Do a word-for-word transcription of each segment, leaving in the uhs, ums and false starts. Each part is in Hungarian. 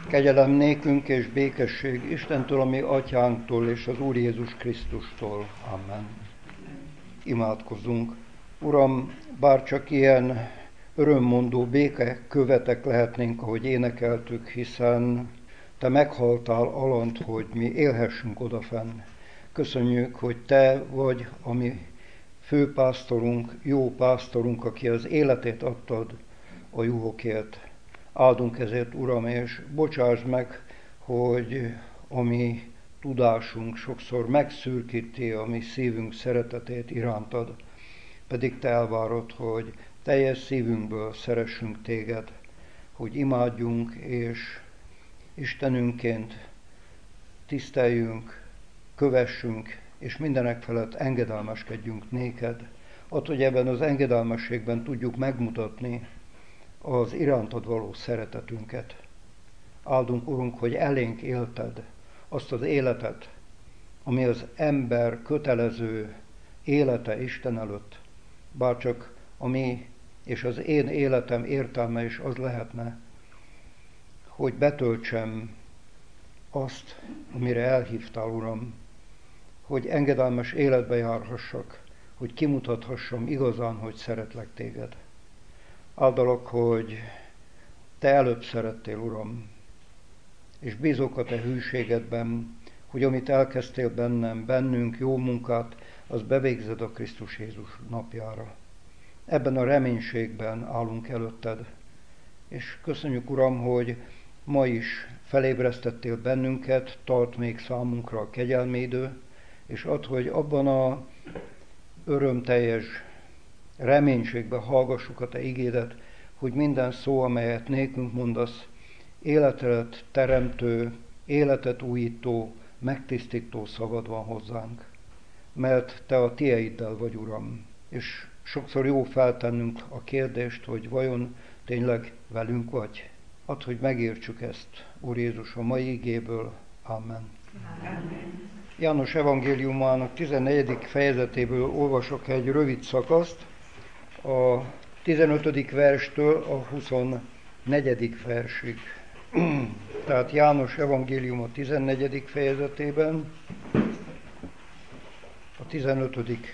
Kegyelem nékünk és békesség Istentől, a mi atyánktól és az Úr Jézus Krisztustól. Amen. Imádkozzunk. Uram, bárcsak ilyen örömmondó béke követek lehetnénk, ahogy énekeltük, hiszen Te meghaltál alant, hogy mi élhessünk odafenn. Köszönjük, hogy Te vagy a mi főpásztorunk, jó pásztorunk, aki az életét adtad a juhokért. Áldunk ezért, Uram, és bocsásd meg, hogy a mi tudásunk sokszor megszürkíti a mi szívünk szeretetét irántad, pedig Te elvárod, hogy teljes szívünkből szeressünk Téged, hogy imádjunk, és Istenünként tiszteljünk, kövessünk, és mindenek felett engedelmeskedjünk néked. Add, hogy ebben az engedelmességben tudjuk megmutatni az irántad való szeretetünket. Áldunk, Urunk, hogy elénk élted azt az életet, ami az ember kötelező élete Isten előtt, bárcsak a mi és az én életem értelme is az lehetne, hogy betöltsem azt, amire elhívtál, Uram, hogy engedelmes életbe járhassak, hogy kimutathassam igazán, hogy szeretlek Téged. Áldalak, hogy Te előbb szerettél, Uram, és bízok a Te hűségedben, hogy amit elkezdtél bennem, bennünk jó munkát, az bevégzed a Krisztus Jézus napjára. Ebben a reménységben állunk előtted, és köszönjük, Uram, hogy ma is felébresztettél bennünket, tart még számunkra a kegyelmi idő, és add, hogy abban a örömteljes reménységben hallgassuk a Te igédet, hogy minden szó, amelyet nékünk mondasz, életet teremtő, életet újító, megtisztító szavad van hozzánk. Mert Te a Tieiddel vagy, Uram, és sokszor jó feltennünk a kérdést, hogy vajon tényleg velünk vagy? Add, hogy megértsük ezt, Úr Jézus, a mai igéből. Amen. Amen. János evangéliumának tizennegyedik fejezetéből olvasok egy rövid szakaszt, a tizenötödik verstől a huszonnegyedik versig. Tehát János evangélium a tizennegyedik fejezetében, a tizenötödik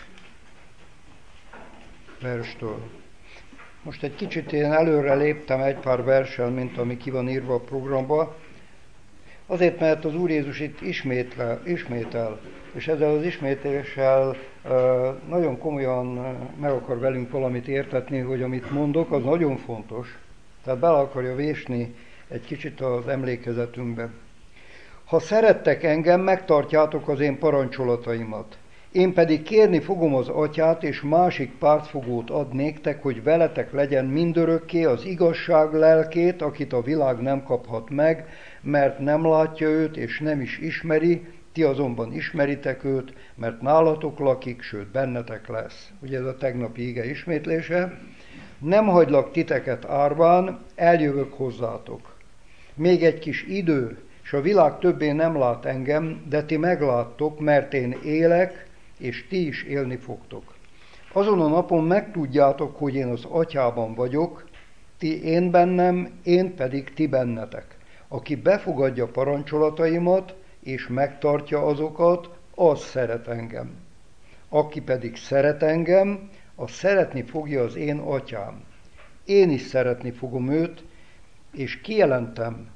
verstől. Most egy kicsit én előre léptem egy pár verssel, mint ami ki van írva a programba, azért, mert az Úr Jézus itt ismétel, ismétel és ezzel az ismételéssel nagyon komolyan meg akar velünk valamit értetni, hogy amit mondok, az nagyon fontos. Tehát bele akarja vésni egy kicsit az emlékezetünkbe. Ha szerettek engem, megtartjátok az én parancsolataimat. Én pedig kérni fogom az Atyát, és másik pártfogót ad néktek, hogy veletek legyen mindörökké az igazság lelkét, akit a világ nem kaphat meg, mert nem látja őt, és nem is ismeri, ti azonban ismeritek őt, mert nálatok lakik, sőt bennetek lesz. Ugye ez a tegnapi ige ismétlése. Nem hagylak titeket árván, eljövök hozzátok. Még egy kis idő, és a világ többé nem lát engem, de ti megláttok, mert én élek, és ti is élni fogtok. Azon a napon megtudjátok, hogy én az Atyában vagyok, ti én bennem, én pedig ti bennetek. Aki befogadja parancsolataimat, és megtartja azokat, az szeret engem. Aki pedig szeret engem, az szeretni fogja az én Atyám. Én is szeretni fogom őt, és kijelentem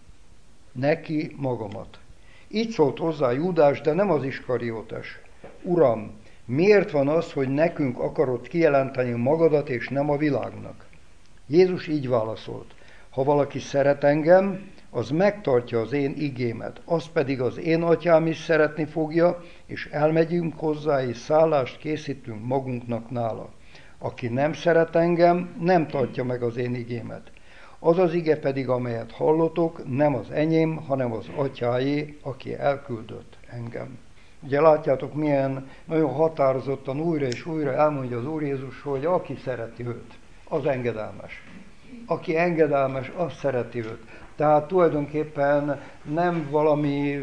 neki magamat. Így szólt hozzá Júdás, de nem az Iskariótes. Uram, miért van az, hogy nekünk akarod kijelenteni magadat, és nem a világnak? Jézus így válaszolt. Ha valaki szeret engem, az megtartja az én igémet, az pedig az én Atyám is szeretni fogja, és elmegyünk hozzá, és szállást készítünk magunknak nála. Aki nem szeret engem, nem tartja meg az én igémet. Az az ige pedig, amelyet hallotok, nem az enyém, hanem az Atyáé, aki elküldött engem. Ugye látjátok, milyen nagyon határozottan újra és újra elmondja az Úr Jézus, hogy aki szereti őt, az engedelmes. Aki engedelmes, az szereti őt. Tehát tulajdonképpen nem valami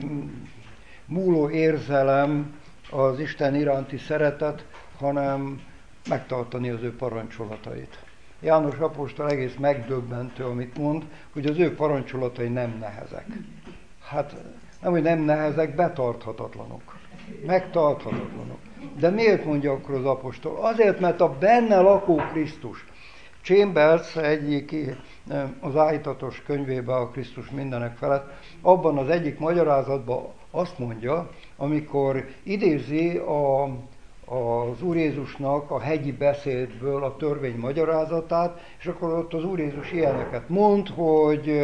múló érzelem az Isten iránti szeretet, hanem megtartani az ő parancsolatait. János apostol egész megdöbbentő, amit mond, hogy az ő parancsolatai nem nehezek. Hát nem, hogy nem nehezek, betarthatatlanok. Megtarthatatlanok. De miért mondja akkor az apostol? Azért, mert a benne lakó Krisztus. Chambers egyik az Áhítatos könyvében a Krisztus mindenek felett, abban az egyik magyarázatban azt mondja, amikor idézi a, az Úr Jézusnak a hegyi beszédből a törvény magyarázatát, és akkor ott az Úr Jézus ilyeneket mond, hogy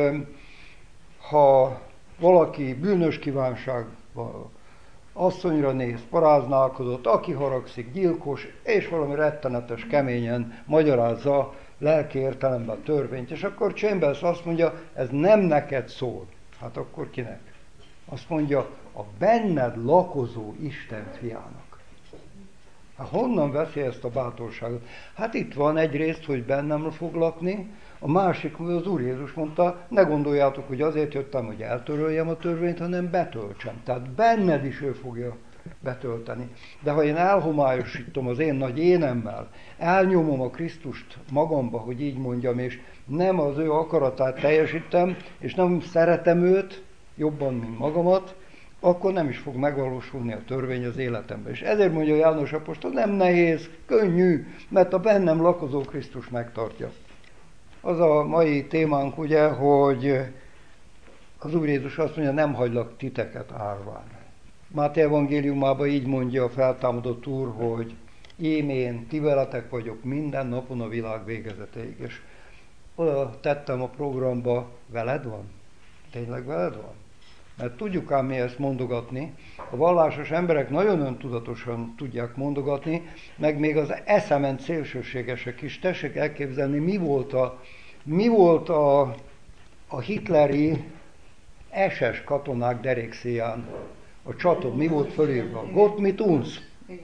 ha valaki bűnös kívánságban asszonyra néz, paráználkodott, aki haragszik, gyilkos, és valami rettenetes, keményen magyarázza lelki értelemben a törvényt. És akkor Chambers azt mondja, ez nem neked szól. Hát akkor kinek? Azt mondja, a benned lakozó Isten fiának. Hát honnan veszi ezt a bátorságot? Hát itt van egyrészt, hogy bennem fog lakni, a másik, az Úr Jézus mondta, ne gondoljátok, hogy azért jöttem, hogy eltöröljem a törvényt, hanem betöltsem. Tehát benned is ő fogja betölteni. De ha én elhomályosítom az én nagy énemmel, elnyomom a Krisztust magamba, hogy így mondjam, és nem az ő akaratát teljesítem, és nem szeretem őt jobban, mint magamat, akkor nem is fog megvalósulni a törvény az életemben. És ezért mondja János apostol, nem nehéz, könnyű, mert a bennem lakozó Krisztus megtartja. Az a mai témánk ugye, hogy az Úr Jézus azt mondja, nem hagylak titeket árván. Máté evangéliumában így mondja a feltámadott Úr, hogy én, ti veletek vagyok minden napon a világ végezetéig. És oda tettem a programba, veled van? Tényleg veled van? Mert tudjuk ám mi ezt mondogatni, a vallásos emberek nagyon öntudatosan tudják mondogatni, meg még az eszement szélsőségesek is. Tessék elképzelni, mi volt a, mi volt a, a hitleri es es katonák derékszéján, a csatot, mi volt fölírva? Gott mit uns?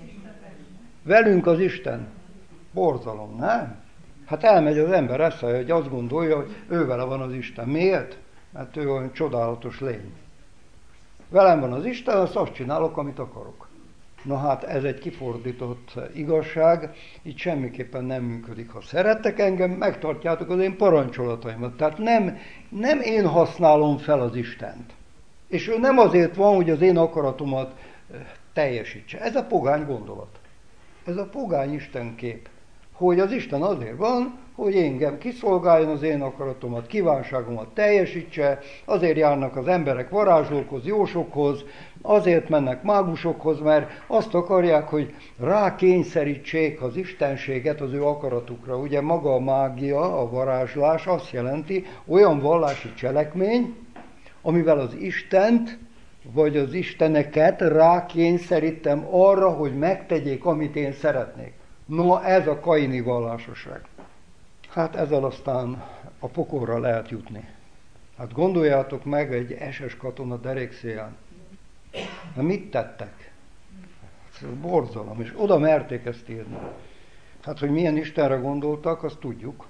Velünk az Isten. Borzalom, nem? Hát elmegy az ember eszembe, hogy azt gondolja, hogy ő vele van az Isten. Miért? Mert ő olyan csodálatos lény. Velem van az Isten, azt azt csinálok, amit akarok. Na hát ez egy kifordított igazság, így semmiképpen nem működik. Ha szerettek engem, megtartjátok az én parancsolataimat. Tehát nem, nem én használom fel az Istent. És ő nem azért van, hogy az én akaratomat teljesítse. Ez a pogány gondolat. Ez a pogány istenkép. Hogy az Isten azért van, hogy engem kiszolgáljon, az én akaratomat, kívánságomat teljesítse, azért járnak az emberek varázslókhoz, jósokhoz, azért mennek mágusokhoz, mert azt akarják, hogy rákényszerítsék az istenséget az ő akaratukra. Ugye maga a mágia, a varázslás azt jelenti, olyan vallási cselekmény, amivel az Istent, vagy az isteneket rákényszerítem arra, hogy megtegyék, amit én szeretnék. No, ez a kaini vallásosság. Hát ezzel aztán a pokolra lehet jutni. Hát gondoljátok meg egy es es katona derékszéján. Na mit tettek? Ez borzalom, és oda merték ezt írni. Hát, hogy milyen Istenre gondoltak, azt tudjuk.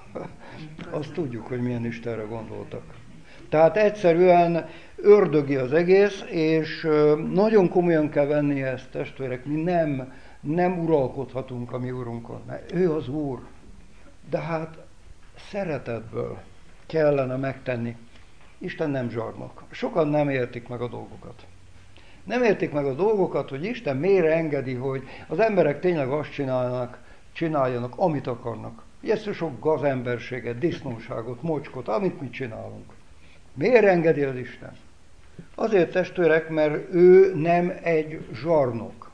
Azt tudjuk, hogy milyen Istenre gondoltak. Tehát egyszerűen ördögi az egész, és nagyon komolyan kell venni ezt, testvérek, mi nem, nem uralkodhatunk a mi Urunkon, mert ő az Úr. De hát szeretetből kellene megtenni. Isten nem zsarnok. Sokan nem értik meg a dolgokat. Nem értik meg a dolgokat, hogy Isten miért engedi, hogy az emberek tényleg azt csinálnak, csináljanak, amit akarnak. Ezt sok gazemberséget, disznóságot, mocskot, amit mi csinálunk. Miért engedi az Isten? Azért, testvérek, mert ő nem egy zsarnok.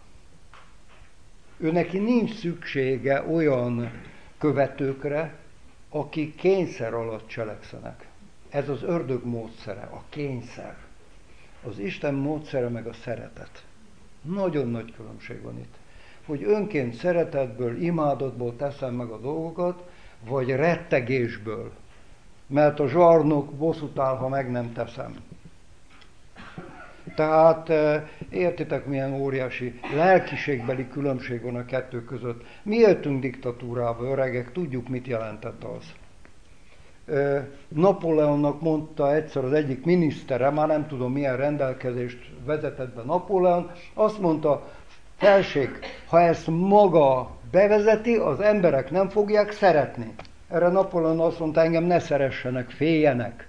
Ő neki nincs szüksége olyan követőkre, akik kényszer alatt cselekszenek. Ez az ördög módszere, a kényszer. Az Isten módszere meg a szeretet. Nagyon nagy különbség van itt. Hogy önként szeretetből, imádatból teszem meg a dolgokat, vagy rettegésből. Mert a zsarnok bosszút áll, ha meg nem teszem. Tehát értitek, milyen óriási lelkiségbeli különbség van a kettő között. Mi éltünk diktatúrába, öregek, tudjuk, mit jelentett az. Napóleonnak mondta egyszer az egyik minisztere, már nem tudom milyen rendelkezést vezetett be Napóleon, azt mondta, felség, ha ezt maga bevezeti, az emberek nem fogják szeretni. Erre Napóleon azt mondta, engem ne szeressenek, féljenek.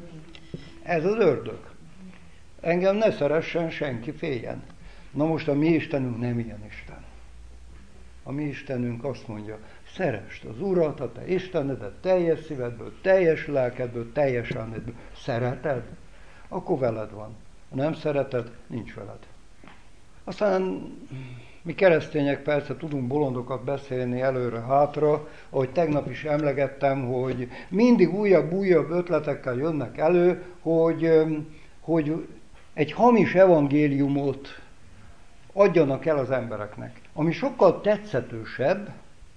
Ez az ördög. Engem ne szeressen senki, féljen. Na most a mi Istenünk nem ilyen Isten. A mi Istenünk azt mondja, szeresd az Urat, a te Istenedet teljes szívedből, teljes lelkedből, teljes elmédből. Szereted? Akkor veled van. Ha nem szereted, nincs veled. Aztán mi keresztények persze tudunk bolondokat beszélni előre-hátra, ahogy tegnap is emlegettem, hogy mindig újabb-újabb ötletekkel jönnek elő, hogy, hogy egy hamis evangéliumot adjanak el az embereknek, ami sokkal tetszetősebb,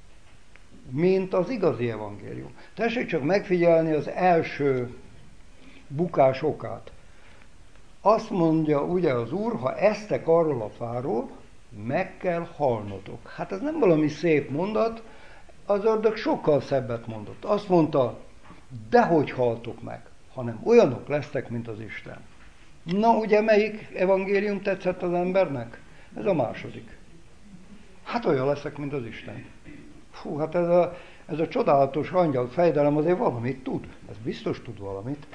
mint az igazi evangélium. Tessék csak megfigyelni az első bukás okát. Azt mondja ugye az Úr, ha esztek arról a fáról, meg kell halnotok. Hát ez nem valami szép mondat, az ördög sokkal szebbet mondott. Azt mondta, dehogy haltok meg, hanem olyanok lesztek, mint az Isten. Na ugye melyik evangélium tetszett az embernek? Ez a második. Hát olyan leszek, mint az Isten. Fú, hát ez a, ez a csodálatos angyal fejdelem azért valamit tud. Ez biztos tud valamit.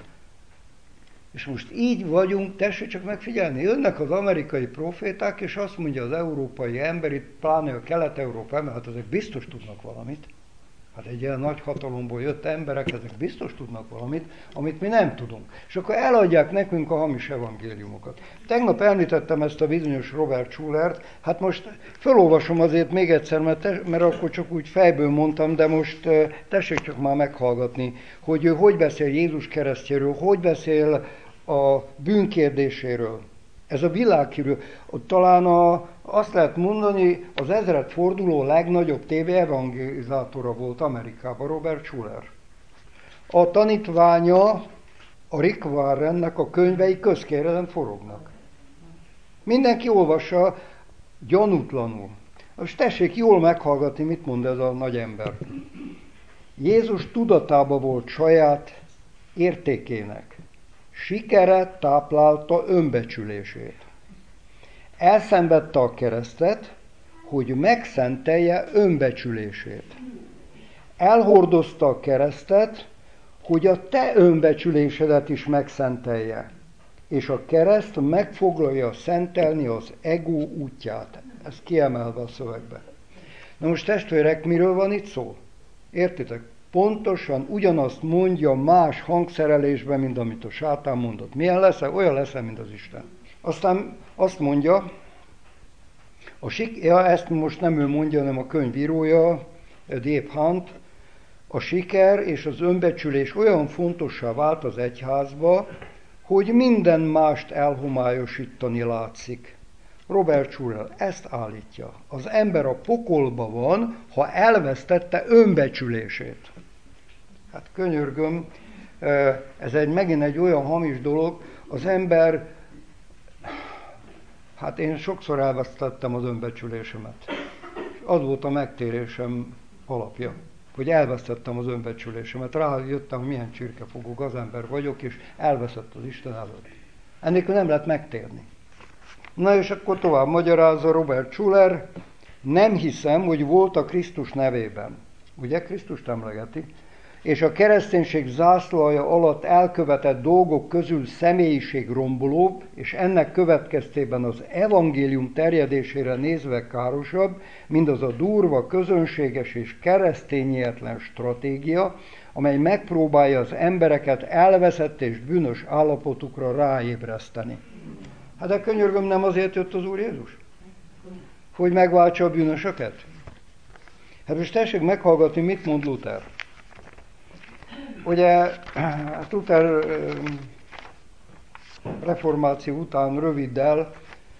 És most így vagyunk, tessék csak megfigyelni, jönnek az amerikai proféták, és azt mondja az európai ember, itt pláne a kelet-európai ember, hát ezek biztos tudnak valamit. Hát egy ilyen nagy hatalomból jött emberek, ezek biztos tudnak valamit, amit mi nem tudunk. És akkor eladják nekünk a hamis evangéliumokat. Tegnap említettem ezt a bizonyos Robert Schulert, hát most felolvasom azért még egyszer, mert, te, mert akkor csak úgy fejből mondtam, de most tessék csak már meghallgatni, hogy ő hogy beszél Jézus keresztjéről, hogy beszél a bűnkérdéséről. Ez a világhírű, talán a, azt lehet mondani, az ezred forduló legnagyobb tévé evangelizátora volt Amerikában, Robert Schuller. A tanítványa, a Rick Warrennek a könyvei közkérelem forognak. Mindenki olvassa gyanútlanul. Most tessék jól meghallgatni, mit mond ez a nagy ember. Jézus tudatában volt saját értékének. Sikere táplálta önbecsülését. Elszenvedte a keresztet, hogy megszentelje önbecsülését. Elhordozta a keresztet, hogy a te önbecsülésedet is megszentelje. És a kereszt megfoglalja szentelni az ego útját. Ez kiemelve a szövegbe. Na most testvérek, miről van itt szó? Értitek? Pontosan ugyanazt mondja más hangszerelésben, mint amit a sátán mondott. Milyen leszel? Olyan leszel, mint az Isten. Aztán azt mondja, a sik- ja, ezt most nem ő mondja, hanem a könyvírója, Dave Hunt, a siker és az önbecsülés olyan fontossá vált az egyházba, hogy minden mást elhomályosítani látszik. Robert Schuller ezt állítja. Az ember a pokolba van, ha elvesztette önbecsülését. Hát könyörgöm, ez egy, megint egy olyan hamis dolog, az ember, hát én sokszor elvesztettem az önbecsülésemet. Az volt a megtérésem alapja, hogy elvesztettem az önbecsülésemet. Rájöttem, hogy milyen csirkefogó gazember vagyok, és elveszett az Isten előtt. Ennélkül nem lehet megtérni. Na és akkor tovább magyarázza Robert Schuller, nem hiszem, hogy volt a Krisztus nevében. Ugye Krisztust emlegeti? És a kereszténység zászlaja alatt elkövetett dolgok közül személyiség rombolóbb, és ennek következtében az evangélium terjedésére nézve károsabb, mint az a durva, közönséges és keresztényietlen stratégia, amely megpróbálja az embereket elveszett és bűnös állapotukra ráébreszteni. Hát de könyörgöm, nem azért jött az Úr Jézus? Hogy megváltsa a bűnösöket? Hát most tessék meghallgatni, mit mond Luther. Ugye Luther reformáció után röviddel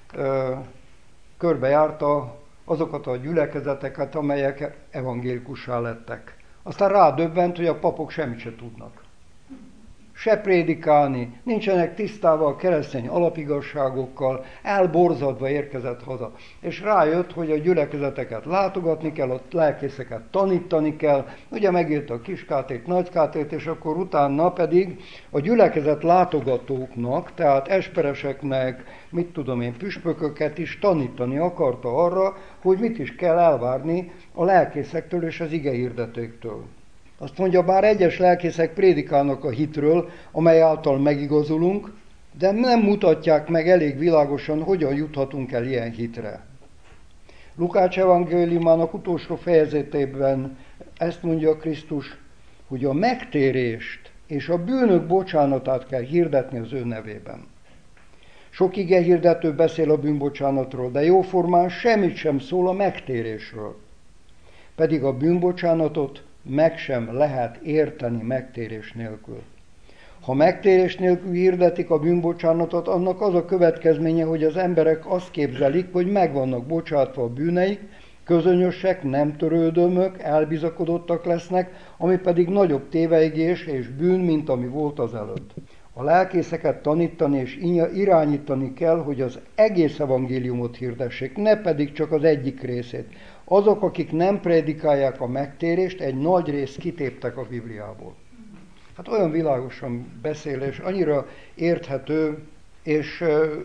körbejárta azokat a gyülekezeteket, amelyek evangélikussá lettek. Aztán rádöbbent, hogy a papok semmit se tudnak. Se prédikálni, nincsenek tisztában a keresztény alapigasságokkal, elborzadva érkezett haza. És rájött, hogy a gyülekezeteket látogatni kell, a lelkészeket tanítani kell, ugye megírta a Kiskátét, Nagykátét, és akkor utána pedig a gyülekezet látogatóknak, tehát espereseknek, mit tudom én, püspököket is tanítani akarta arra, hogy mit is kell elvárni a lelkészektől és az igehirdetőktől. Azt mondja, bár egyes lelkészek prédikálnak a hitről, amely által megigazulunk, de nem mutatják meg elég világosan, hogyan juthatunk el ilyen hitre. Lukács evangéliumának utolsó fejezetében ezt mondja Krisztus, hogy a megtérést és a bűnök bocsánatát kell hirdetni az ő nevében. Sok igehirdető beszél a bűnbocsánatról, de jóformán semmit sem szól a megtérésről. Pedig a bűnbocsánatot meg sem lehet érteni megtérés nélkül. Ha megtérés nélkül hirdetik a bűnbocsánatot, annak az a következménye, hogy az emberek azt képzelik, hogy meg vannak bocsátva a bűneik, közönösek, nem törődömök, elbizakodottak lesznek, ami pedig nagyobb tévejgés és bűn, mint ami volt az előtt. A lelkészeket tanítani és irányítani kell, hogy az egész evangéliumot hirdessék, ne pedig csak az egyik részét. Azok, akik nem prédikálják a megtérést, egy nagy részt kitéptek a Bibliából. Hát olyan világosan beszél, és annyira érthető, és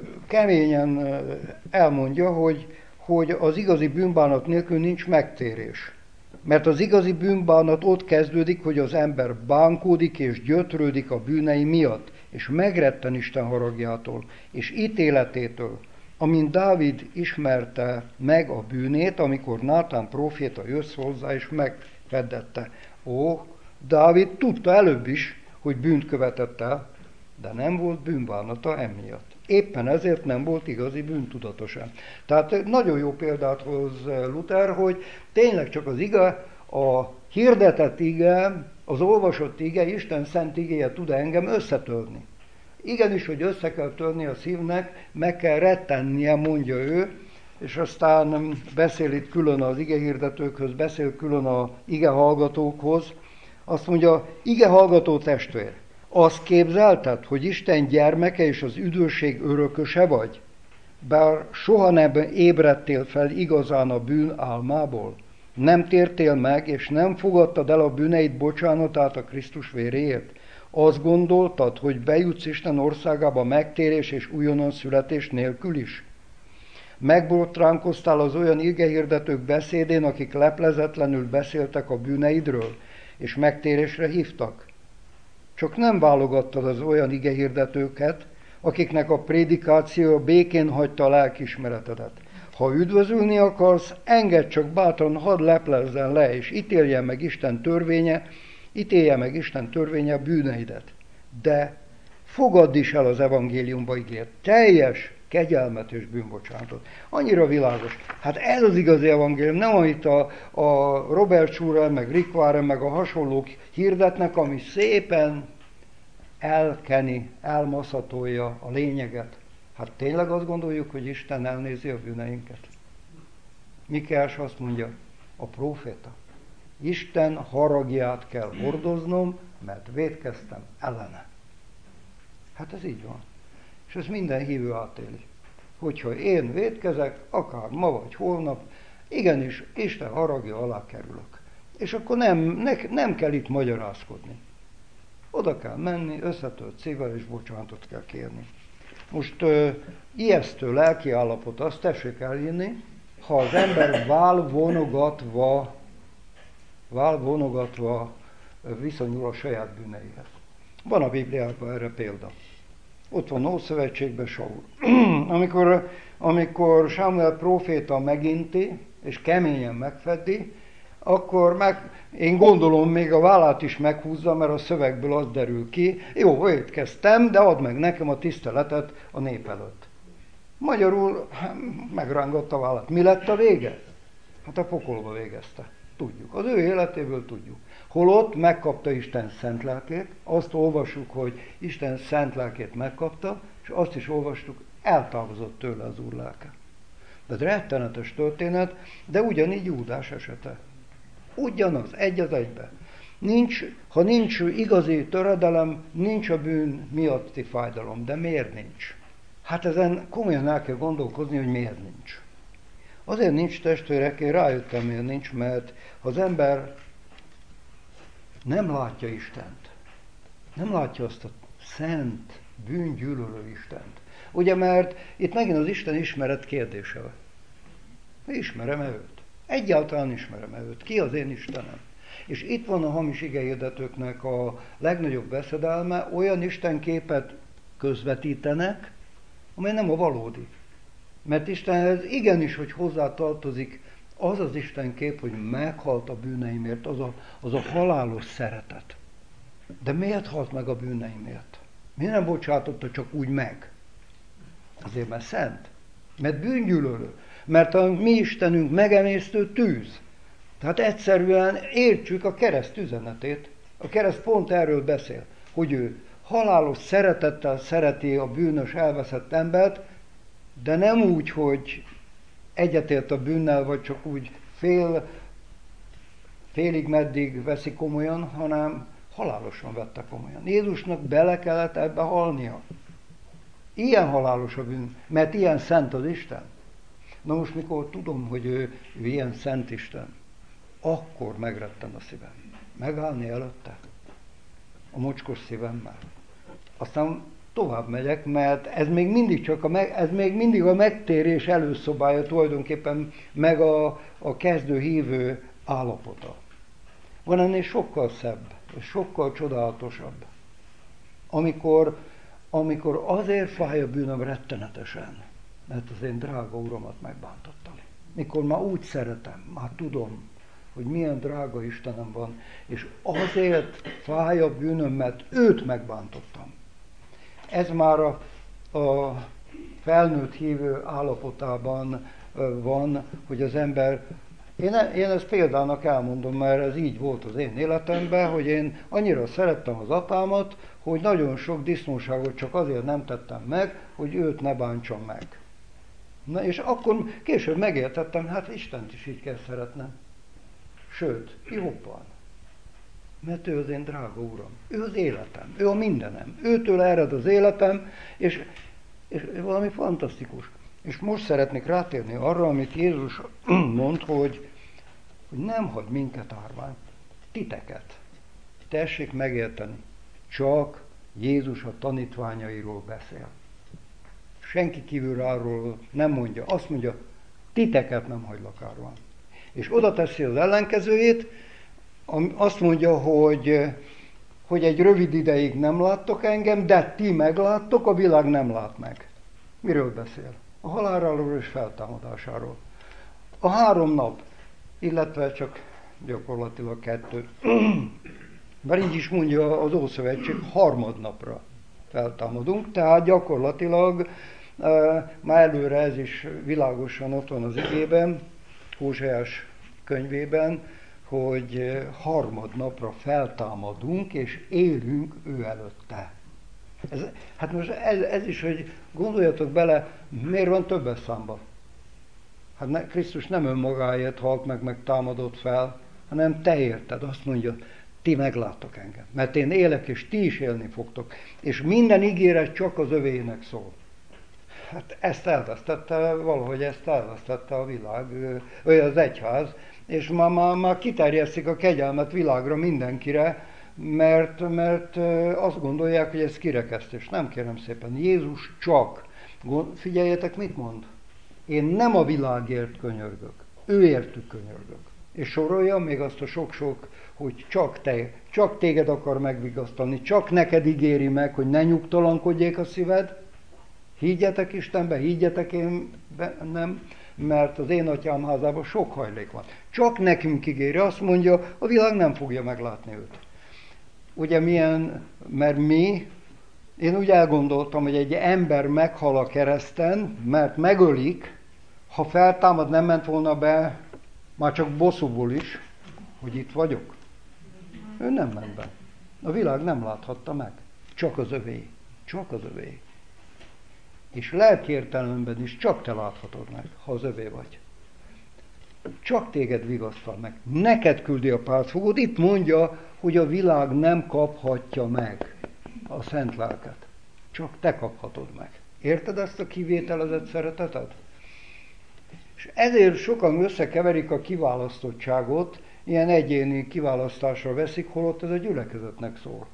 keményen elmondja, hogy, hogy az igazi bűnbánat nélkül nincs megtérés. Mert az igazi bűnbánat ott kezdődik, hogy az ember bánkódik és gyötrődik a bűnei miatt, és megretten Isten haragjától, és ítéletétől, amint Dávid ismerte meg a bűnét, amikor Nátán próféta jött hozzá, és megfedette. Ó, Dávid tudta előbb is, hogy bűnt követett el, de nem volt bűnbánata emiatt. Éppen ezért nem volt igazi bűntudatosan. Tehát nagyon jó példát hoz Luther, hogy tényleg csak az ige, a hirdetett ige, az olvasott ige, Isten szent igéje tud engem összetörni. Igenis, hogy össze kell törni a szívnek, meg kell rettennie, mondja ő, és aztán beszél itt külön az igehirdetőkhöz, beszél külön az igehallgatókhoz. Azt mondja, igehallgató testvér, azt képzelted, hogy Isten gyermeke és az üdvösség örököse vagy? Bár soha nem ébredtél fel igazán a bűn álmából. Nem tértél meg, és nem fogadtad el a bűneid bocsánatát a Krisztus véréért. Azt gondoltad, hogy bejutsz Isten országába megtérés és újonnan születés nélkül is? Megbotránkoztál az olyan igehirdetők beszédén, akik leplezetlenül beszéltek a bűneidről, és megtérésre hívtak? Csak nem válogattad az olyan igehirdetőket, akiknek a prédikáció békén hagyta a lelkiismeretedet. Ha üdvözülni akarsz, engedd csak bátran, hadd leplezzen le, és ítélje meg Isten törvénye, ítélje meg Isten törvénye a bűneidet. De fogadd is el az evangéliumba ígért teljes kegyelmet és bűnbocsánatot. Annyira világos. Hát ez az igazi evangélium, nem amit a, a Robert Schuller, meg Rick Warren, meg a hasonlók hirdetnek, ami szépen elkeni, elmaszatolja a lényeget. Hát tényleg azt gondoljuk, hogy Isten elnézi a bűneinket? Mikás azt mondja, a próféta. Isten haragját kell hordoznom, mert vétkeztem ellene. Hát ez így van. És ezt minden hívő átéli. Hogyha én vétkezek, akár ma vagy holnap, igenis Isten haragja alá kerülök. És akkor nem, ne, nem kell itt magyarázkodni. Oda kell menni, összetört szívvel és bocsánatot kell kérni. Most ö, ijesztő lelki állapot, azt tessék elhinni, ha az ember vál vonogatva, vál vonogatva viszonyul a saját bűneihez. Van a Bibliában erre példa. Ott van Ószövetségben Saul. amikor, amikor Sámuel próféta meginti, és keményen megfeddi, akkor meg, én gondolom, még a vállát is meghúzza, mert a szövegből az derül ki, jó, vétkeztem, de add meg nekem a tiszteletet a nép előtt. Magyarul megrángatta a vállát. Mi lett a vége? Hát a pokolba végezte. Tudjuk. Az ő életéből tudjuk. Holott megkapta Isten szent lelkét, azt olvassuk, hogy Isten szent lelkét megkapta, és azt is olvastuk, eltávozott tőle az Úr lelke. Ez rettenetes történet, de ugyanígy Júdás esete. Ugyanaz, egy az egybe. Nincs, ha nincs igazi töredelem, nincs a bűn miatti fájdalom. De miért nincs? Hát ezen komolyan el kell gondolkozni, hogy miért nincs. Azért nincs, testvérek, én rájöttem, miért nincs, mert ha az ember nem látja Istent, nem látja azt a szent, bűngyűlölő Istent. Ugye, mert itt megint az Isten ismeret kérdése van. Ismerem-e őt? Egyáltalán ismerem-e őt? Ki az én Istenem? És itt van a hamis igehirdetőknek a legnagyobb veszedelme, olyan istenképet közvetítenek, amely nem a valódi. Mert Istenhez igenis, hogy hozzá tartozik az az istenkép, hogy meghalt a bűneimért, az a, az a halálos szeretet. De miért halt meg a bűneimért? Miért nem bocsátotta csak úgy meg? Azért, mert szent. Mert bűngyűlölő. Mert a mi Istenünk megemésztő tűz. Tehát egyszerűen értsük a kereszt üzenetét. A kereszt pont erről beszél, hogy ő halálos szeretettel szereti a bűnös, elveszett embert, de nem úgy, hogy egyetért a bűnnel, vagy csak úgy fél, félig meddig veszi komolyan, hanem halálosan vette komolyan. Jézusnak bele kellett ebbe halnia. Ilyen halálos a bűn, mert ilyen szent az Isten. Na most, mikor tudom, hogy ő, ő ilyen szent Isten, akkor megretten a szívem. Megállni előtte a mocskos szívemmel. Aztán tovább megyek, mert ez még mindig csak a, meg, ez még mindig a megtérés előszobája tulajdonképpen, meg a, a kezdő hívő állapota. Van ennél sokkal szebb, sokkal csodálatosabb. Amikor, amikor azért fáj a bűnöm rettenetesen, mert az én drága Uramat megbántottam. Mikor már úgy szeretem, már tudom, hogy milyen drága Istenem van, és azért fáj a bűnöm, mert őt megbántottam. Ez már a, a felnőtt hívő állapotában van, hogy az ember, én, én ezt példának elmondom, mert ez így volt az én életemben, hogy én annyira szerettem az apámat, hogy nagyon sok disznóságot csak azért nem tettem meg, hogy őt ne bántsam meg. Na és akkor később megértettem, hát Istent is így kell szeretnem. Sőt, jobban. Mert ő az én drága Uram. Ő az életem. Ő a mindenem. Őtől ered az életem, és, és valami fantasztikus. És most szeretnék rátérni arra, amit Jézus mond, hogy, hogy nem hagy minket árvány. Titeket. Tessék megérteni. Csak Jézus a tanítványairól beszél. Senki kívül arról nem mondja. Azt mondja, titeket nem hagylak árvány. És oda teszi az ellenkezőjét, azt mondja, hogy, hogy egy rövid ideig nem láttok engem, de ti megláttok, a világ nem lát meg. Miről beszél? A halálról és feltámadásáról. A három nap, illetve csak gyakorlatilag kettő. Mert így is mondja az Ószövetség, harmadnapra feltámadunk, tehát gyakorlatilag e, már előre ez is világosan ott van az igében, Hóseás könyvében, hogy harmadnapra feltámadunk, és élünk ő előtte. Ez, hát most ez, ez is, hogy gondoljatok bele, miért van többes számba? Hát ne, Krisztus nem önmagáért halt meg, meg támadott fel, hanem te érted, azt mondja, ti megláttok engem, mert én élek, és ti is élni fogtok. És minden ígéret csak az övének szól. Hát ezt elvesztette, valahogy ezt elvesztette a világ, vagy az egyház, és már, már, már kiterjesztik a kegyelmet világra mindenkire, mert, mert azt gondolják, hogy ez kirekesztés. Nem, kérem szépen, Jézus csak, figyeljetek, mit mond? Én nem a világért könyörgök, ő értük könyörgök. És sorolja még azt a sok-sok, hogy csak te, csak téged akar megvigasztalni, csak neked ígéri meg, hogy ne nyugtalankodjék a szíved. Higgyetek Istenbe, higgyetek én nem, mert az én atyám házában sok hajlék van. Csak nekünk ígéri, azt mondja, a világ nem fogja meglátni őt. Ugye milyen, mert mi, én úgy elgondoltam, hogy egy ember meghal a kereszten, mert megölik, ha feltámad, nem ment volna be, már csak bosszúból is, hogy itt vagyok. Ő nem ment be. A világ nem láthatta meg. Csak az övé. Csak az övé. És lelki értelemben is csak te láthatod meg, ha az övé vagy. Csak téged vigasztal meg. Neked küldi a pártfogót. Itt mondja, hogy a világ nem kaphatja meg a szent lelket. Csak te kaphatod meg. Érted ezt a kivételezett szeretetet? És ezért sokan összekeverik a kiválasztottságot, ilyen egyéni kiválasztásra veszik, holott ez a gyülekezetnek szól.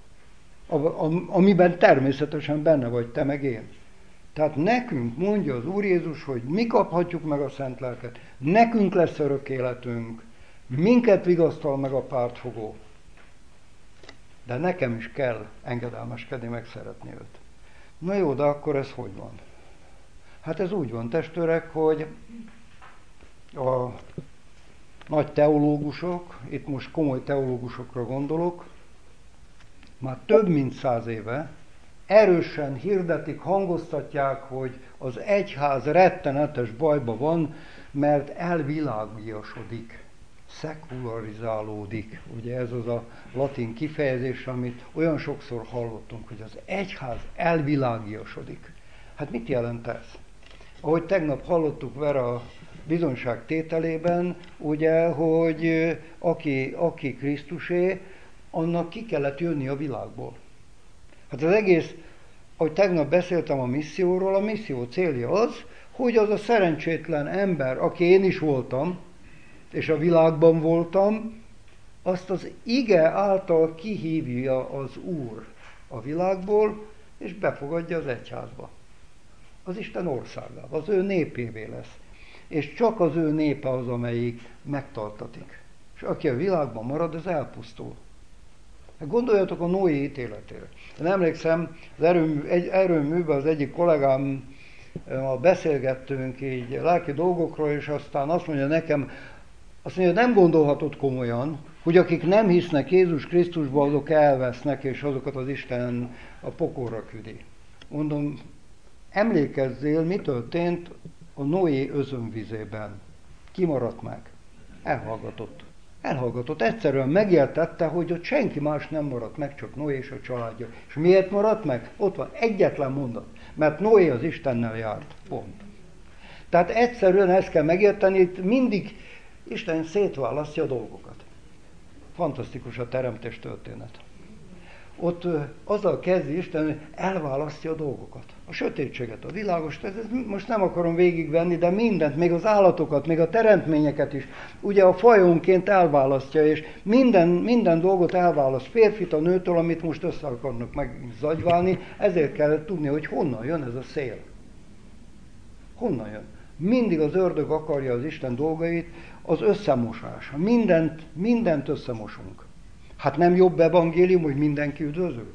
Amiben természetesen benne vagy te meg én. Tehát nekünk mondja az Úr Jézus, hogy mi kaphatjuk meg a szent lelket. Nekünk lesz örök életünk. Minket vigasztal meg a pártfogó. De nekem is kell engedelmeskedni, meg szeretni őt. Na jó, de akkor ez hogy van? Hát ez úgy van, testvérek, hogy a nagy teológusok, itt most komoly teológusokra gondolok, már több mint száz éve erősen hirdetik, hangoztatják, hogy az egyház rettenetes bajba van, mert elvilágiasodik, szekularizálódik. Ugye ez az a latin kifejezés, amit olyan sokszor hallottunk, hogy az egyház elvilágiasodik. Hát mit jelent ez? Ahogy tegnap hallottuk Vera bizonyság tételében, ugye, hogy aki, aki Krisztusé, annak ki kellett jönni a világból. Hát az egész, ahogy tegnap beszéltem a misszióról, a misszió célja az, hogy az a szerencsétlen ember, aki én is voltam, és a világban voltam, azt az ige által kihívja az Úr a világból, és befogadja az egyházba. Az Isten országába, az ő népévé lesz. És csak az ő népe az, amelyik megtartatik. És aki a világban marad, az elpusztul. Gondoljatok a Noé ítéletére. Én emlékszem, az erőmű, egy, erőműben az egyik kollégám, beszélgettünk így lelki dolgokról, és aztán azt mondja nekem, azt mondja, nem gondolhatod komolyan, hogy akik nem hisznek Jézus Krisztusba, azok elvesznek, és azokat az Isten a pokolra küldi. Mondom, emlékezzél, mi történt a Noé özönvizében. Ki maradt meg? Elhallgatott. Elhallgatott. Egyszerűen megértette, hogy ott senki más nem maradt meg, csak Noé és a családja. És miért maradt meg? Ott van egyetlen mondat. Mert Noé az Istennel járt. Pont. Tehát egyszerűen ezt kell megérteni, itt mindig Isten szétválasztja a dolgokat. Fantasztikus a teremtés történet. Ott azzal kezdi Isten, hogy elválasztja a dolgokat. A sötétséget, a világos, ez, ez most nem akarom végigvenni, de mindent, még az állatokat, még a teremtményeket is, ugye a fajonként elválasztja, és minden, minden dolgot elválaszt, férfit a nőtől, amit most össze akarnak megzagyválni, ezért kell tudni, hogy honnan jön ez a szél. Honnan jön? Mindig az ördög akarja az Isten dolgait, az összemosás. Mindent, mindent összemosunk. Hát nem jobb evangélium, hogy mindenki üdvözül?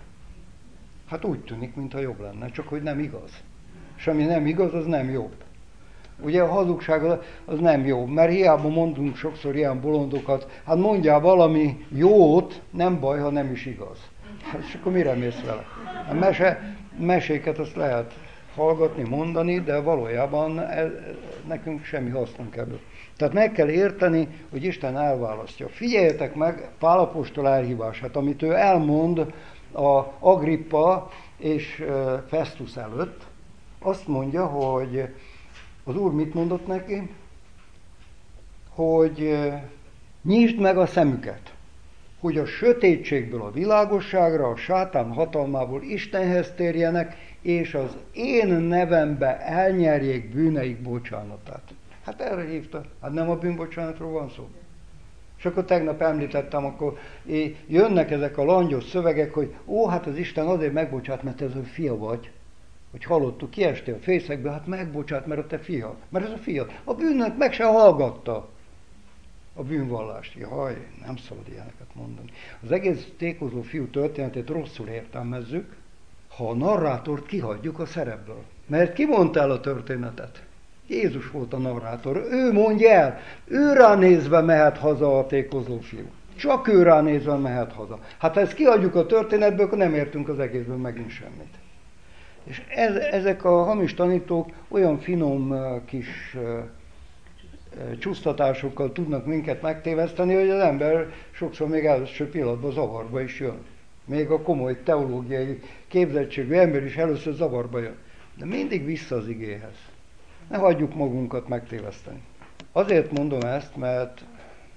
Hát úgy tűnik, mintha jobb lenne, csak hogy nem igaz. És ami nem igaz, az nem jobb. Ugye a hazugság az nem jó, mert hiába mondunk sokszor ilyen bolondokat, hát mondjál valami jót, nem baj, ha nem is igaz. Hát, és akkor mire mész vele? A mese, meséket azt lehet hallgatni, mondani, de valójában ez, nekünk semmi hasznunk ebből. Tehát meg kell érteni, hogy Isten elválasztja. Figyeljetek meg Pál apostol elhívását, amit ő elmond a Agrippa és Festus előtt. Azt mondja, hogy az Úr mit mondott neki? Hogy nyisd meg a szemüket, hogy a sötétségből a világosságra, a sátán hatalmából Istenhez térjenek, és az én nevembe elnyerjék bűneik bocsánatát. Hát erre hívta. Hát nem a bűnbocsánatról van szó. És akkor tegnap említettem, akkor jönnek ezek a langyos szövegek, hogy ó, hát az Isten azért megbocsát, mert ez a fia vagy. Hogy hallottuk, kiestél a fészekbe, hát megbocsát, mert a te fia. Mert ez a fia. A bűnnek meg se hallgatta a bűnvallást. Jaj, nem szabad ilyeneket mondani. Az egész tékozó fiú történetét rosszul értelmezzük, ha a narrátort kihagyjuk a szerepből. Mert ki mondta el a történetet? Jézus volt a narrátor. Ő mondja el. Ő ránézve mehet haza a tékozó fiú. Csak ő ránézve mehet haza. Hát ha ezt kihagyjuk a történetből, akkor nem értünk az egészből megint semmit. És ez, ezek a hamis tanítók olyan finom uh, kis uh, uh, csúsztatásokkal tudnak minket megtéveszteni, hogy az ember sokszor még első pillanatban zavarba is jön. Még a komoly teológiai képzettségű ember is először zavarba jön. De mindig vissza az igéhez. Ne hagyjuk magunkat megtéveszteni. Azért mondom ezt, mert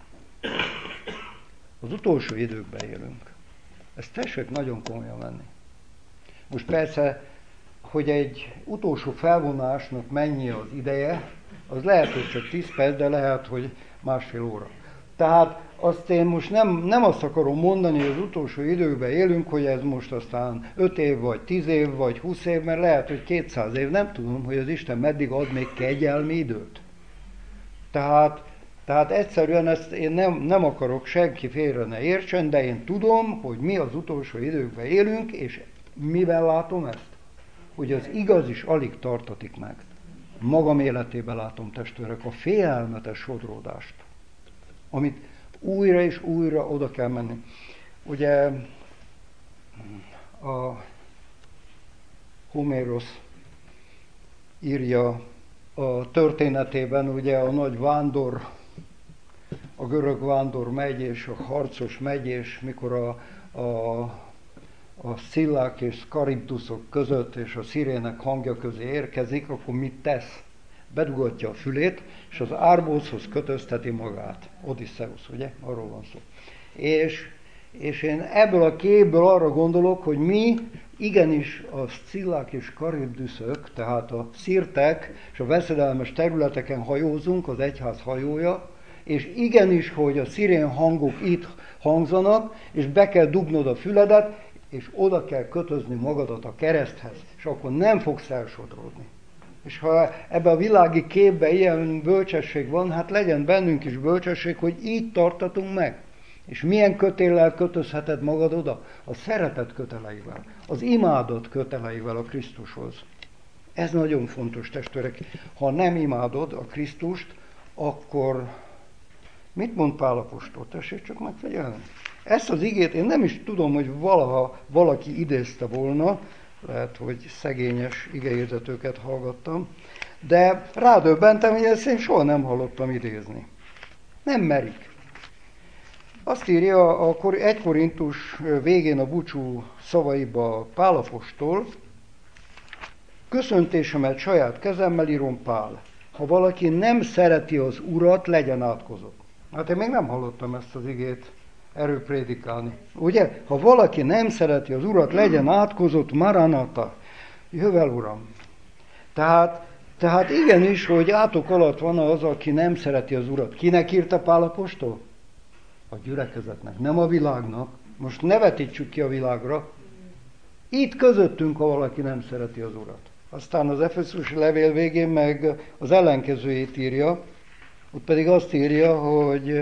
az utolsó időkben élünk. Ezt tessék nagyon komolyan venni. Most persze, hogy egy utolsó felvonásnak mennyi az ideje, az lehet, hogy csak tíz perc, de lehet, hogy másfél óra. Tehát azt én most nem, nem azt akarom mondani, hogy az utolsó időkben élünk, hogy ez most aztán öt év, vagy tíz év, vagy húsz év, mert lehet, hogy kétszáz év. Nem tudom, hogy az Isten meddig ad még kegyelmi időt. Tehát Tehát egyszerűen ezt én nem, nem akarok, senki félre ne értsen, de én tudom, hogy mi az utolsó időkben élünk, és mivel látom ezt? Hogy az igaz is alig tartatik meg. Magam életében látom, testvérek, a félelmetes sodródást, amit újra és újra oda kell menni. Ugye a Homérosz írja a történetében, ugye a nagy vándor, a görög vándor megy, és a harcos megy, és mikor a, a, a Szillák és Charibduszok között, és a szirének hangja közé érkezik, akkor mit tesz? Bedugatja a fülét, és az árbóchoz kötözteti magát. Odysseus, ugye? Arról van szó. És, és én ebből a képből arra gondolok, hogy mi igenis a Szillák és Charibduszok, tehát a szirtek és a veszedelmes területeken hajózunk, az egyház hajója, és igenis, hogy a szirén hangok itt hangzanak, és be kell dugnod a füledet, és oda kell kötözni magadat a kereszthez, és akkor nem fogsz elsodródni. És ha ebben a világi képben ilyen bölcsesség van, hát legyen bennünk is bölcsesség, hogy így tartatunk meg. És milyen kötéllel kötözheted magad oda? A szeretet köteleivel, az imádat köteleivel a Krisztushoz. Ez nagyon fontos, testvérek. Ha nem imádod a Krisztust, akkor mit mond Pál apostol? Tessék csak megfigyelni. Ezt az igét én nem is tudom, hogy valaha valaki idézte volna, lehet, hogy szegényes igeérzetőket hallgattam, de rádöbbentem, hogy ezt én soha nem hallottam idézni. Nem merik. Azt írja a egy Korintus végén a búcsú szavaiba Pál apostol, köszöntésemet saját kezemmel írom, Pál. Ha valaki nem szereti az Urat, legyen átkozott. Hát én még nem hallottam ezt az igét erről prédikálni. Ugye? Ha valaki nem szereti az Urat, legyen átkozott, Maranata. Jövel, Uram. Tehát, tehát igenis, hogy átok alatt van az, aki nem szereti az Urat. Kinek írta Pál apostol? A gyülekezetnek, nem a világnak. Most ne vetítsük ki a világra. Itt közöttünk, ha valaki nem szereti az Urat. Aztán az Efeszusi levél végén meg az ellenkezőjét írja, ott pedig azt írja, hogy,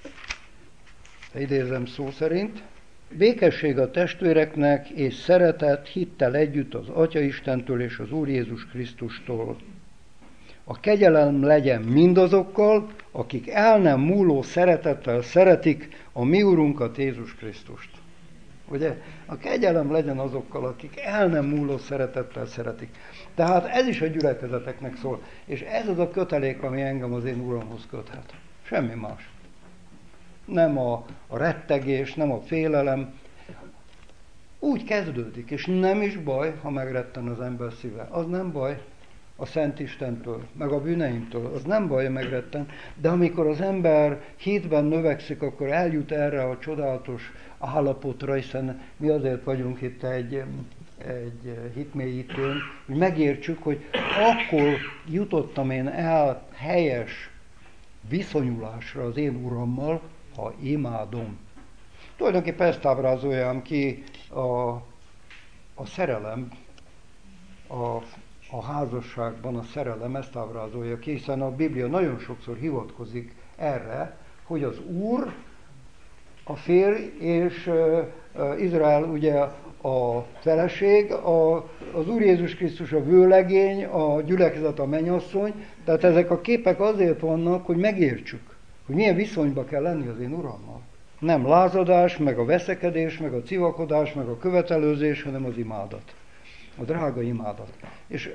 idézem szó szerint, békesség a testvéreknek és szeretet hittel együtt az Atya Istentől és az Úr Jézus Krisztustól. A kegyelem legyen mindazokkal, akik el nem múló szeretettel szeretik a mi Urunkat, Jézus Krisztust. Ugye? A kegyelem legyen azokkal, akik el nem múló szeretettel szeretik. Tehát ez is a gyülekezeteknek szól. És ez az a kötelék, ami engem az én Uramhoz köthet. Semmi más. Nem a, a rettegés, nem a félelem. Úgy kezdődik, és nem is baj, ha megretten az ember szíve. Az nem baj a Szent Istentől, meg a bűneimtől. Az nem baj, megretten. De amikor az ember hitben növekszik, akkor eljut erre a csodálatos állapotra, hiszen mi azért vagyunk itt egy, egy hitmélyítőn, hogy megértsük, hogy akkor jutottam én el helyes viszonyulásra az én Urammal, ha imádom. Tulajdonképpen ezt ábrázoljam ki a, a szerelem, a, a házasságban a szerelem ezt ábrázolja ki, hiszen a Biblia nagyon sokszor hivatkozik erre, hogy az Úr, a férj és uh, uh, Izrael ugye a feleség, a, az Úr Jézus Krisztus a vőlegény, a gyülekezet a mennyasszony, tehát ezek a képek azért vannak, hogy megértsük, hogy milyen viszonyba kell lenni az én Urammal. Nem lázadás, meg a veszekedés, meg a civakodás, meg a követelőzés, hanem az imádat. A drága imádat. És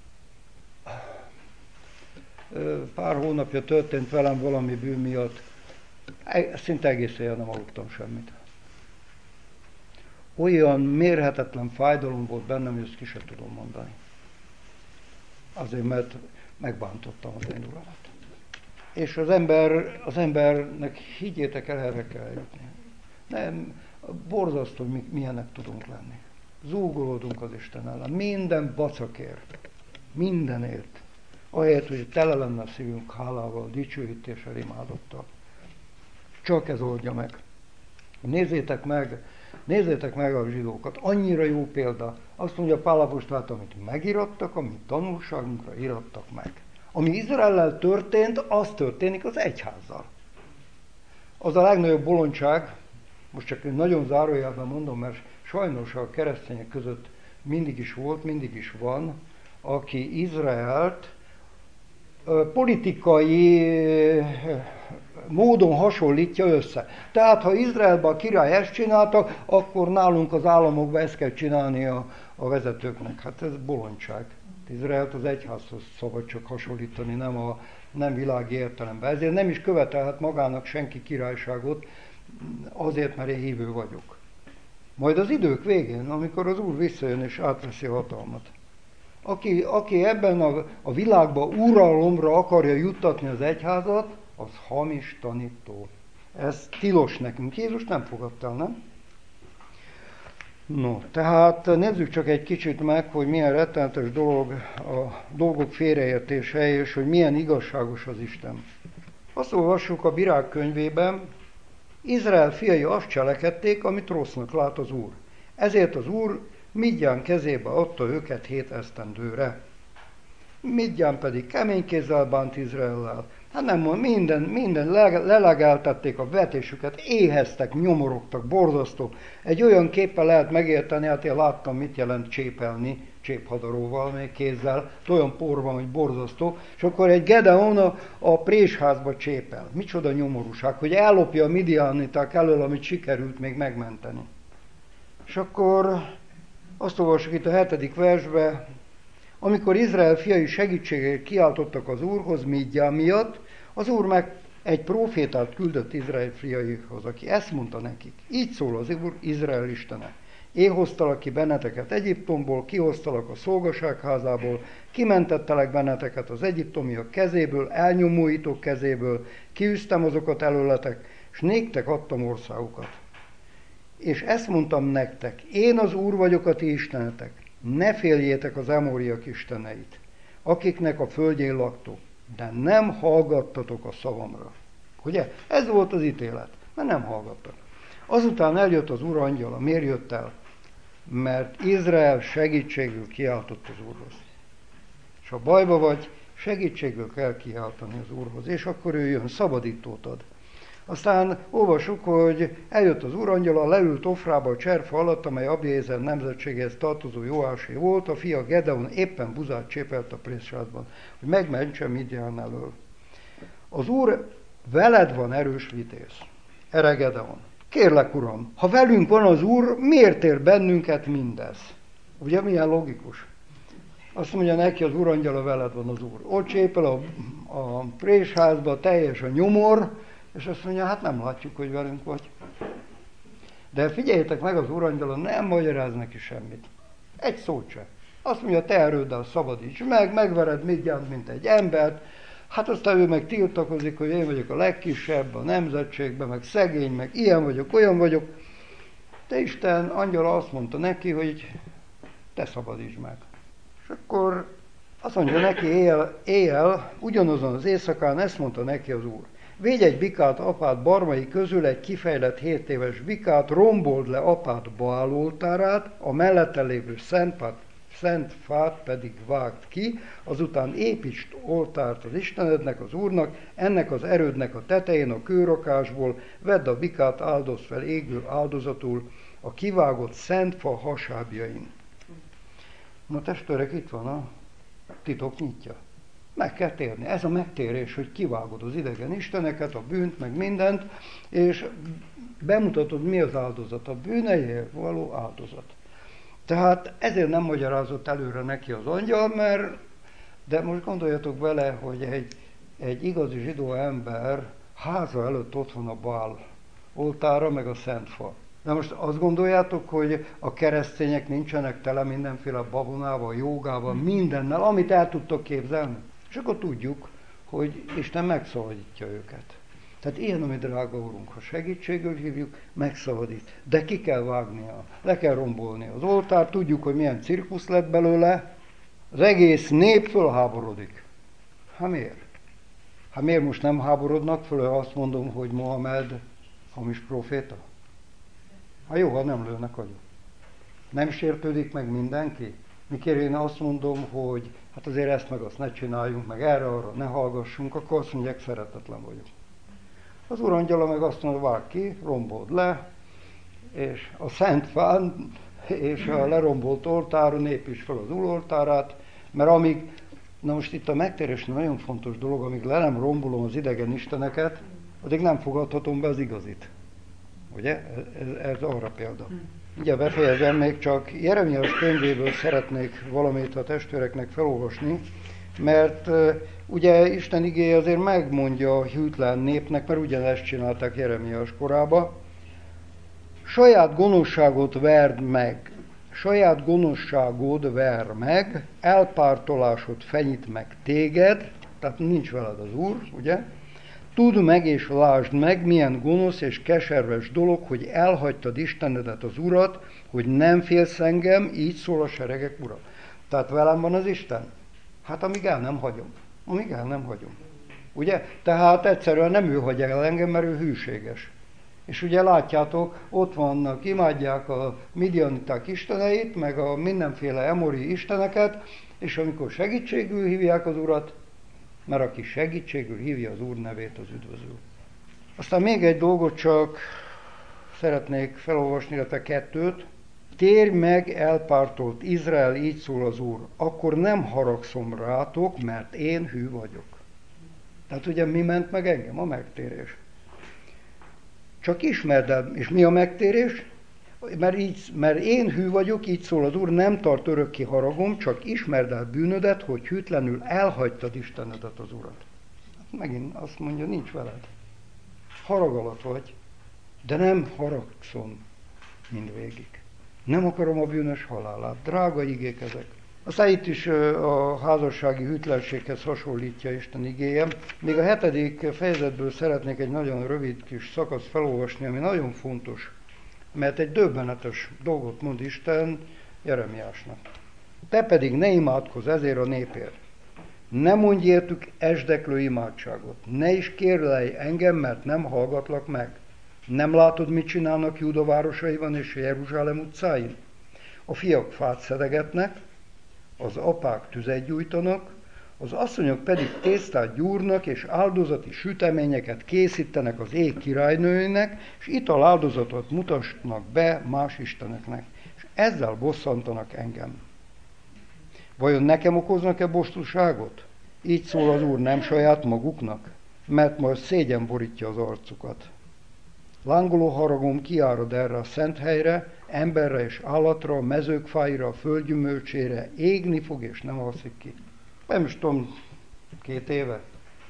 pár hónapja történt velem valami bűn miatt, szinte egész éjjel nem aludtam semmit. Olyan mérhetetlen fájdalom volt bennem, hogy ezt ki sem tudom mondani. Azért, mert megbántottam az én Uramat. És az ember, az embernek, higgyétek el, erre kell jutni. Nem, borzasztó, hogy mi, milyenek tudunk lenni. Zúgolódunk az Isten ellen. Minden bacakért. Mindenért. Ahelyett, hogy tele lenne a szívünk hálával, dicsőítéssel, imádattal. Csak ez oldja meg. Nézzétek meg, nézzétek meg a zsidókat. Annyira jó példa. Azt mondja Pál apostol, amit megirattak, amit tanulságunkra irattak meg. Ami Izraellel történt, az történik az egyházzal. Az a legnagyobb bolondság, most csak nagyon zárójelben mondom, mert sajnos a keresztények között mindig is volt, mindig is van, aki Izraelt politikai módon hasonlítja össze. Tehát, ha Izraelben a király ezt csinálta, akkor nálunk az államokban ezt kell csinálni a, a vezetőknek. Hát ez bolondság. Izraelt az egyházhoz szabad csak hasonlítani, nem, a, nem világi értelemben. Ezért nem is követelhet magának senki királyságot, azért, mert én hívő vagyok. Majd az idők végén, amikor az Úr visszajön és átveszi a hatalmat. Aki, aki ebben a, a világban uralomra akarja juttatni az egyházat, az hamis tanító. Ez tilos nekünk. Jézus nem fogadta el, nem? No, tehát nézzük csak egy kicsit meg, hogy milyen rettenetes dolog a dolgok félreértése, és hogy milyen igazságos az Isten. Azt olvassuk a Bírák könyvében, Izrael fiai azt cselekedték, amit rossznak lát az Úr. Ezért az Úr Midján kezébe adta őket hét esztendőre. Midján pedig kemény kézzel bánt Izraellel. Hát nem mond, minden, minden lelegeltették a vetésüket, éheztek, nyomorogtak, borzasztó. Egy olyan képpel lehet megérteni, hát én láttam, mit jelent csépelni, cséphadaróval, még kézzel, olyan por van, hogy borzasztó, és akkor egy Gedeon a, a présházba csépel. Micsoda nyomorúság, hogy ellopja a midianiták elől, amit sikerült még megmenteni. És akkor azt olvassuk itt a hetedik versbe, amikor Izrael fiai segítségért kiáltottak az Úrhoz Midján miatt, az Úr meg egy prófétát küldött Izrael fiaihoz, aki ezt mondta nekik. Így szól az Úr, Izrael Istene. Én hoztalak ki benneteket Egyiptomból, kihoztalak a szolgaságházából, kimentettelek benneteket az egyiptomiak kezéből, elnyomóitok kezéből, kiűztem azokat előletek, és néktek adtam országukat. És ezt mondtam nektek, én az Úr vagyok a ti istenetek, ne féljétek az emóriak isteneit, akiknek a földjén laktok, de nem hallgattatok a szavamra. Ugye? Ez volt az ítélet, mert nem hallgattak. Azután eljött az Úr angyala. Miért jött el? Mert Izrael segítségül kiáltott az Úrhoz. És ha bajba vagy, segítségül kell kiáltani az Úrhoz, és akkor ő jön, szabadítót ad. Aztán olvasjuk, hogy eljött az úrangyala, leült Ofrába a cserfa alatt, amely Abiézer nemzetségéhez tartozó Joásé volt, a fia Gedeon éppen buzát csépelt a présházban, hogy megmentse Midján elől. Az Úr veled van, erős vitéz. Erre Gedeon. Kérlek, Uram, ha velünk van az Úr, miért ér bennünket mindez? Ugye milyen logikus? Azt mondja neki az úrangyala, veled van az Úr. Ott csépel a, a présházba, teljes a nyomor, és azt mondja, hát nem látjuk, hogy velünk vagy. De figyeljétek meg, az úrangyala nem magyaráz neki semmit. Egy szót se. Azt mondja, te erőddel szabadíts meg, megvered Midjánt, mint egy embert. Hát aztán ő meg tiltakozik, hogy én vagyok a legkisebb a nemzetségben, meg szegény, meg ilyen vagyok, olyan vagyok. De Isten angyala azt mondta neki, hogy te szabadíts meg. És akkor azt mondja neki éjjel, éjjel ugyanazon az éjszakán ezt mondta neki az Úr. Védj egy bikát apád barmai közül, egy kifejlett hét éves bikát, rombold le apád Baál oltárát, a mellette lévő szent, szent fát pedig vágd ki, azután építsd oltárt az Istenednek, az Úrnak, ennek az erődnek a tetején a kőrakásból, vedd a bikát, áldozd fel égő áldozatul a kivágott szent fa hasábjain. Na testvérek, itt van a titok nyitja. Meg kell térni. Ez a megtérés, hogy kivágod az idegen isteneket, a bűnt, meg mindent, és bemutatod, mi az áldozat. A bűneiért való áldozat. Tehát ezért nem magyarázott előre neki az angyal, mert, de most gondoljatok bele, hogy egy, egy igazi zsidó ember háza előtt ott van a Baál oltára, meg a szent fa. De most azt gondoljátok, hogy a keresztények nincsenek tele mindenféle babonával, jogával, mindennel, amit el tudtok képzelni? És akkor tudjuk, hogy Isten megszabadítja őket. Tehát ilyen, ami drága Urunk, ha segítségül hívjuk, megszabadít. De ki kell vágnia, le kell rombolni az oltár, tudjuk, hogy milyen cirkusz lett belőle, az egész nép fölháborodik. Hát miért? Hát miért most nem háborodnak föl, ha azt mondom, hogy Mohamed hamis proféta? Hát jó, ha nem lőnek agyon. Nem sértődik meg mindenki? mikor én azt mondom, hogy hát azért ezt meg azt ne csináljunk, meg erre, arra ne hallgassunk, akkor azt mondják, szeretetlen vagyok. Az urangyala meg azt mondja, vágj ki, rombold le, és a szent fán és a lerombolt oltáron építs fel az úroltárát, mert amíg, na most itt a megtérés nagyon fontos dolog, amíg le nem rombolom az idegen isteneket, addig nem fogadhatom be az igazit. Ugye? Ez, ez arra példa. Ugye befejezem, még csak Jeremiás könyvéből szeretnék valamit a testvéreknek felolvasni, mert uh, ugye Isten igéje azért megmondja a hűtlen népnek, mert ugyanezt csinálták Jeremiás korába, saját gonoszságot verd meg, saját gonoszságod ver meg, elpártolásod fenyít meg téged, tehát nincs veled az Úr, ugye? Tudd meg és lásd meg, milyen gonosz és keserves dolog, hogy elhagytad Istenedet, az Urat, hogy nem félsz engem, így szól a seregek Ura. Tehát velem van az Isten? Hát amíg el nem hagyom. Amíg el nem hagyom. Ugye? Tehát egyszerűen nem ő hagy el engem, mert ő hűséges. És ugye látjátok, ott vannak, imádják a midianiták isteneit, meg a mindenféle emori isteneket, és amikor segítségül hívják az Urat, mert aki segítségül hívja az Úr nevét, az üdvözül. Aztán még egy dolgot csak szeretnék felolvasni, illetve kettőt. Térj meg, elpártolt Izrael, így szól az Úr, akkor nem haragszom rátok, mert én hű vagyok. Tehát ugye mi ment meg engem? A megtérés. Csak ismerd el, és mi a megtérés? Mert, így, mert én hű vagyok, így szól az Úr, nem tart örökké haragom, csak ismerd el bűnödet, hogy hűtlenül elhagytad Istenedet, az Urat. Megint azt mondja, nincs veled. Harag alatt vagy, de nem haragszom mindvégig. Nem akarom a bűnös halálát. Drága igék ezek. Aztán itt is a házassági hűtlenséghez hasonlítja Isten igéje. Még a hetedik fejezetből szeretnék egy nagyon rövid kis szakaszt felolvasni, ami nagyon fontos, mert egy döbbenetes dolgot mond Isten Jeremiásnak. Te pedig ne imádkozz ezért a népért. Ne mondj értük esdeklő imádságot. Ne is kérlelj engem, mert nem hallgatlak meg. Nem látod, mit csinálnak Júda városaiban és Jeruzsálem utcáin? A fiak fát szedegetnek, az apák tüzet gyújtanak, az asszonyok pedig tésztát gyúrnak, és áldozati süteményeket készítenek az ég királynőinek, és italáldozatot mutatnak be más isteneknek, és ezzel bosszantanak engem. Vajon nekem okoznak-e bosszúságot? Így szól az Úr, nem saját maguknak, mert majd szégyen borítja az arcukat. Lángoló haragom kiárad erre a szent helyre, emberre és állatra, a mezők fáira, a földgyümölcsére, égni fog és nem alszik ki. Nem is tudom, két éve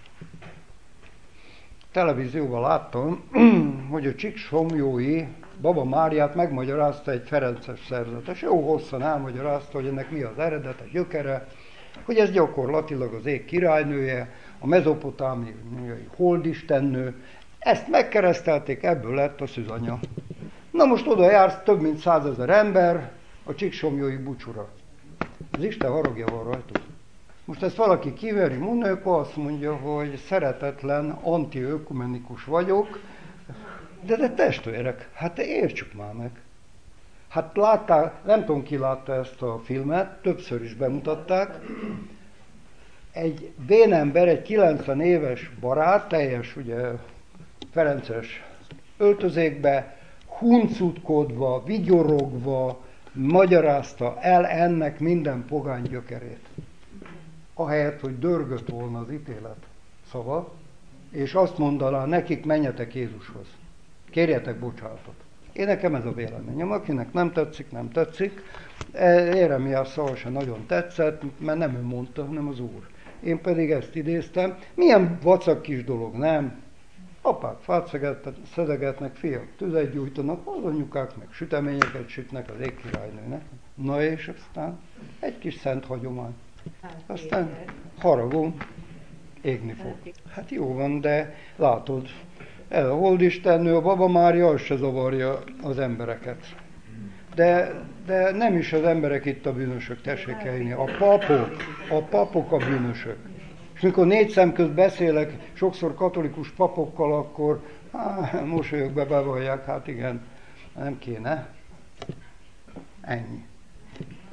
televízióban láttam, hogy a Csíksomlyói Baba Máriát megmagyarázta egy ferences szerzetes. Jó hosszan elmagyarázta, hogy ennek mi az eredete, gyökere, hogy ez gyakorlatilag az ég királynője, a mezopotámiai holdistennő. Ezt megkeresztelték, ebből lett a szűzanya. Na most oda jársz több mint százezer ember a Csíksomlyói búcsúra. Az Isten haragja van rajtuk. Most ezt valaki kiveri Monőko, azt mondja, hogy szeretetlen, antiökumenikus vagyok, de, de testvérek, hát értsük már meg. Hát látták, nem tudom ki látta ezt a filmet, többször is bemutatták. Egy vénember, egy kilencven éves barát, teljes ugye ferences öltözékbe, huncutkodva, vigyorogva, magyarázta el ennek minden pogány gyökerét. Ahelyett, hogy dörgött volna az ítélet szava, és azt mondaná nekik, menjetek Jézushoz. Kérjetek bocsánatot. Én nekem ez a véleményem. Akinek nem tetszik, nem tetszik. Jeremiás szava se nagyon tetszett, mert nem ő mondta, hanem az Úr. Én pedig ezt idéztem. Milyen vacak kis dolog, nem? Apák fát szedegetnek, fiak tüzet gyújtanak, az anyukák meg süteményeket sütnek az égkirálynőnek. Na és aztán egy kis szent hagyomány. Aztán haragom, égni fog. Hát jó van, de látod, ez a holdistennő, a Baba Mária, az se zavarja az embereket. De, de nem is az emberek itt a bűnösök, tessék elhinni. A papok, a papok a bűnösök. És mikor négy szem közt beszélek sokszor katolikus papokkal, akkor á, mosolyogva bevallják, hát igen, nem kéne. Ennyi.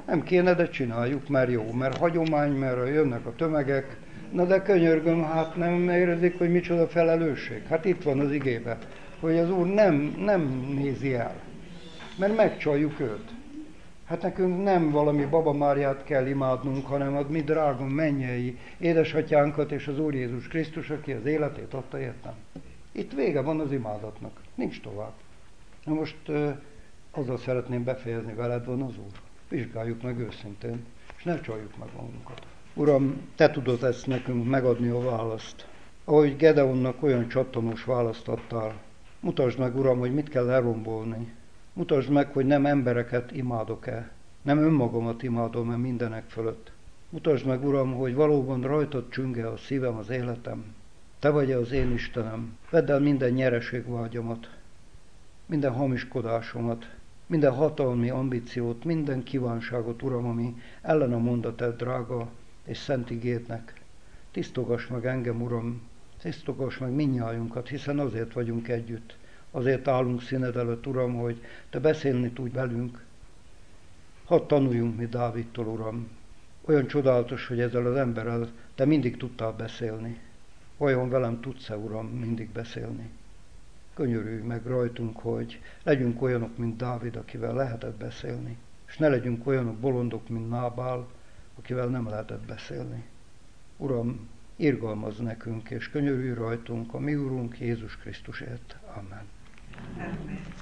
Nem kéne, de csináljuk, mert jó, mert hagyomány, mert jönnek a tömegek. Na de könyörgöm, hát nem érzik, hogy micsoda felelősség. Hát itt van az igébe, hogy az Úr nem, nem nézi el, mert megcsaljuk őt. Hát nekünk nem valami Baba Máriát kell imádnunk, hanem a mi drága mennyei édesatyánkat és az Úr Jézus Krisztus, aki az életét adta értem. Itt vége van az imádatnak, nincs tovább. Na most uh, azzal szeretném befejezni, veled van az Úr. Vizsgáljuk meg őszintén, és ne csaljuk meg magunkat. Uram, Te tudod ezt nekünk megadni a választ. Ahogy Gedeonnak olyan csattanós választ adtál, mutasd meg, Uram, hogy mit kell elrombolni. Mutasd meg, hogy nem embereket imádok-e, nem önmagamat imádom-e mindenek fölött. Mutasd meg, Uram, hogy valóban rajtad csünge a szívem, az életem. Te vagy az én Istenem. Vedd el minden nyereségvágyamat, minden hamiskodásomat, minden hatalmi ambíciót, minden kívánságot, Uram, ami ellen a mondatod drága és szent igédnek. Tisztogass meg engem, Uram, tisztogass meg mindnyájunkat, hiszen azért vagyunk együtt. Azért állunk színed előtt, Uram, hogy Te beszélni tudj velünk. Hadd tanuljunk mi Dávidtól, Uram. Olyan csodálatos, hogy ezzel az emberrel Te mindig tudtál beszélni. Vajon velem tudsz-e, Uram, mindig beszélni? Könyörülj meg rajtunk, hogy legyünk olyanok, mint Dávid, akivel lehetett beszélni, és ne legyünk olyanok bolondok, mint Nábál, akivel nem lehetett beszélni. Uram, irgalmazz nekünk, és könyörülj rajtunk a mi Urunk Jézus Krisztusért. Amen. Amen.